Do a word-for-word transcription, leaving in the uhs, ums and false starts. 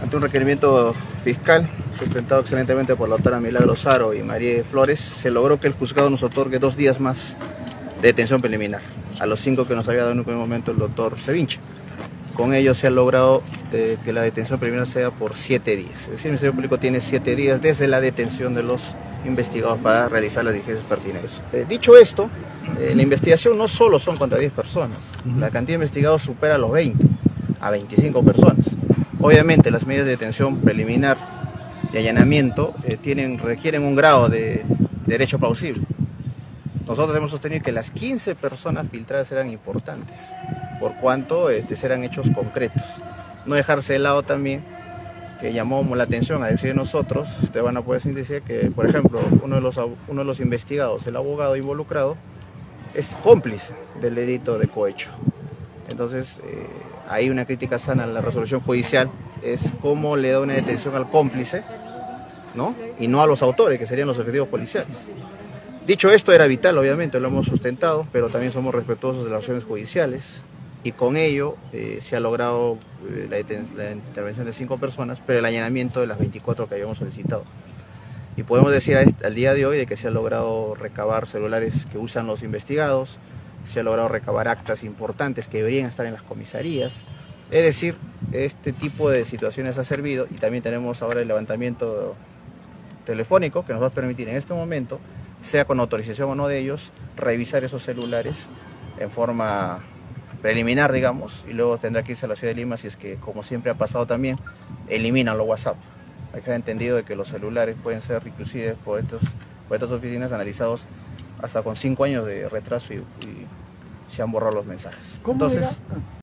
Ante un requerimiento fiscal sustentado excelentemente por la doctora Milagros Haro y María Flores, se logró que el juzgado nos otorgue dos días más de detención preliminar, a los cinco que nos había dado en un primer momento el doctor Sevinche. Con ello se ha logrado eh, que la detención preliminar sea por siete días. Es decir, el Ministerio Público tiene siete días desde la detención de los investigados para realizar las diligencias pertinentes. Eh, dicho esto, eh, la investigación no solo son contra diez personas, la cantidad de investigados supera los veinte, a veinticinco personas. Obviamente las medidas de detención preliminar y allanamiento eh, tienen, requieren un grado de, de derecho plausible. Nosotros hemos sostenido que las quince personas filtradas eran importantes, por cuanto este, serán hechos concretos. No dejarse de lado también, que llamó la atención a decir nosotros, ustedes van a poder decir que, por ejemplo, uno de, los, uno de los investigados, el abogado involucrado, es cómplice del delito de cohecho. Entonces, eh, hay una crítica sana a la resolución judicial, es cómo le da una detención al cómplice, ¿no? Y no a los autores, que serían los efectivos policiales. Dicho esto, era vital, obviamente, lo hemos sustentado, pero también somos respetuosos de las acciones judiciales y con ello eh, se ha logrado eh, la, la intervención de cinco personas, pero el allanamiento de las veinticuatro que habíamos solicitado. Y podemos decir a este, al día de hoy de que se ha logrado recabar celulares que usan los investigados, se ha logrado recabar actas importantes que deberían estar en las comisarías. Es decir, este tipo de situaciones ha servido y también tenemos ahora el levantamiento telefónico que nos va a permitir en este momento, sea con autorización o no de ellos, revisar esos celulares en forma preliminar, digamos, y luego tendrá que irse a la ciudad de Lima si es que, como siempre ha pasado también, eliminan los WhatsApp. Hay que haber entendido de que los celulares pueden ser, inclusive por, estos, por estas oficinas, analizados hasta con cinco años de retraso y, y se han borrado los mensajes. ¿Cómo Entonces, era?